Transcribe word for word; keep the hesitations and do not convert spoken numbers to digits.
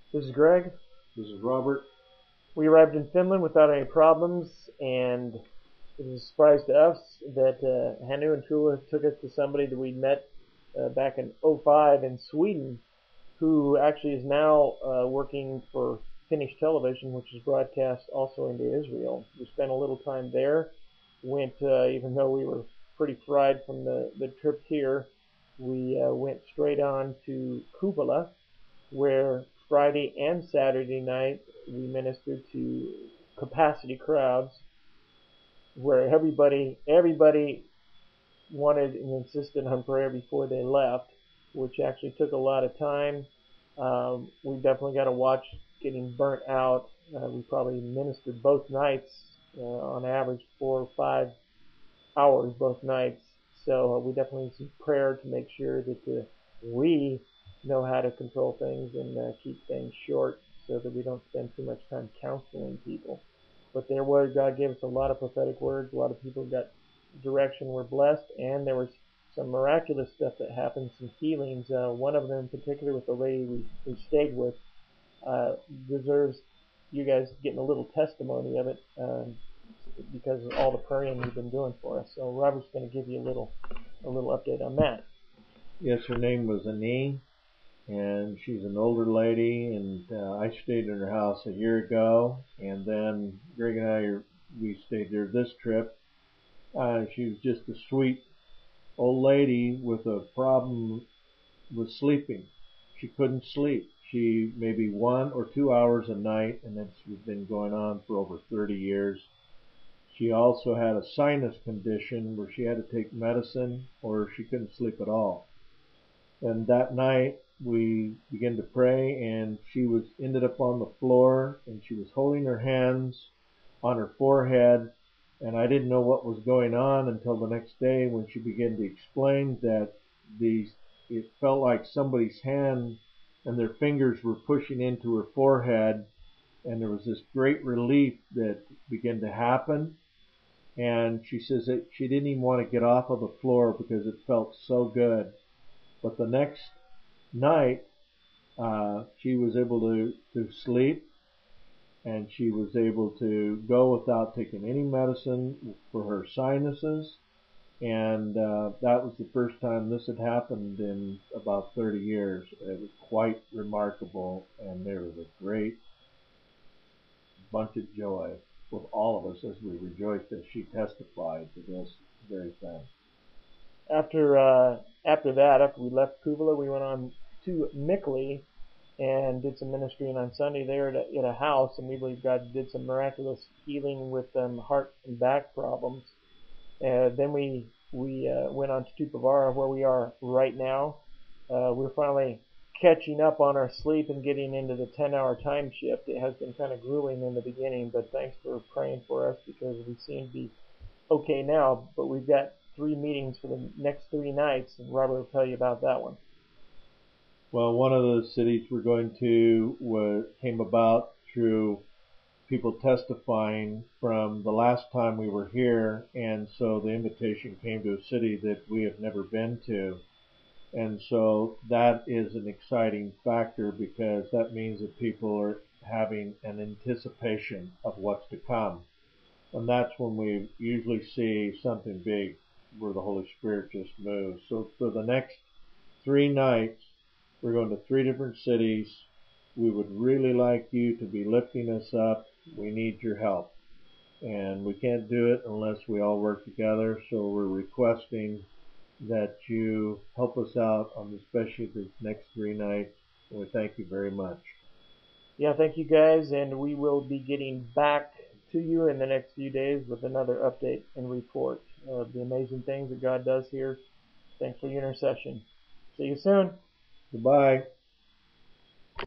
This is Greg. This is Robert. We arrived in Finland without any problems, and it was a surprise to us that uh, Hannu and Tula took us to somebody that we'd met uh, back in oh five in Sweden, who actually is now uh, working for Finnish television, which is broadcast also into Israel. We spent a little time there. Went, uh, even though we were pretty fried from the, the trip here, we uh, went straight on to Kuvula, where Friday and Saturday night we ministered to capacity crowds, where everybody everybody wanted and insisted on prayer before they left, which actually took a lot of time. Um, we definitely got to watch getting burnt out. Uh, we probably ministered both nights, uh, on average four or five hours both nights. So uh, we definitely need some prayer to make sure that uh, we know how to control things and uh, keep things short so that we don't spend too much time counseling people. But there was, God gave us a lot of prophetic words. A lot of people got direction, were blessed, and there was some miraculous stuff that happened, some healings. Uh, one of them in particular with the lady we, we stayed with uh, deserves you guys getting a little testimony of it. Um, because of all the praying you've been doing for us. So Robert's going to give you a little a little update on that. Yes, her name was Annie, and she's an older lady, and uh, I stayed in her house a year ago, and then Greg and I, we stayed there this trip. Uh, she was just a sweet old lady with a problem with sleeping. She couldn't sleep. She maybe one or two hours a night, and it's been going on for over thirty years. She also had a sinus condition where she had to take medicine or she couldn't sleep at all. And that night we began to pray, and she was ended up on the floor, and she was holding her hands on her forehead, and I didn't know what was going on until the next day when she began to explain that these it felt like somebody's hand and their fingers were pushing into her forehead, and there was this great relief that began to happen. And she says that she didn't even want to get off of the floor because it felt so good. But the next night, uh, she was able to, to sleep, and she was able to go without taking any medicine for her sinuses. And uh, that was the first time this had happened in about thirty years. It was quite remarkable, and there was a great bunch of joy with all of us as we rejoiced as she testified to this very thing. After uh, after that, after we left Kuvula, we went on to Mikkeli and did some ministry. And on Sunday there at a, at a house, and we believe God did some miraculous healing with um, heart and back problems. Uh, then we we uh, went on to Tupavara, where we are right now. Uh, we're finally catching up on our sleep and getting into the ten-hour time shift. It has been kind of grueling in the beginning, but thanks for praying for us because we seem to be okay now. But we've got three meetings for the next three nights, and Robert will tell you about that one. Well, one of the cities we're going to was, came about through people testifying from the last time we were here, and so the invitation came to a city that we have never been to. And so that is an exciting factor because that means that people are having an anticipation of what's to come. And that's when we usually see something big where the Holy Spirit just moves. So for the next three nights, we're going to three different cities. We would really like you to be lifting us up. We need your help. And we can't do it unless we all work together. So we're requesting that you help us out on especially these next three nights. And we thank you very much. Yeah, thank you guys, and we will be getting back to you in the next few days with another update and report of the amazing things that God does here. Thanks for your intercession. See you soon. Goodbye.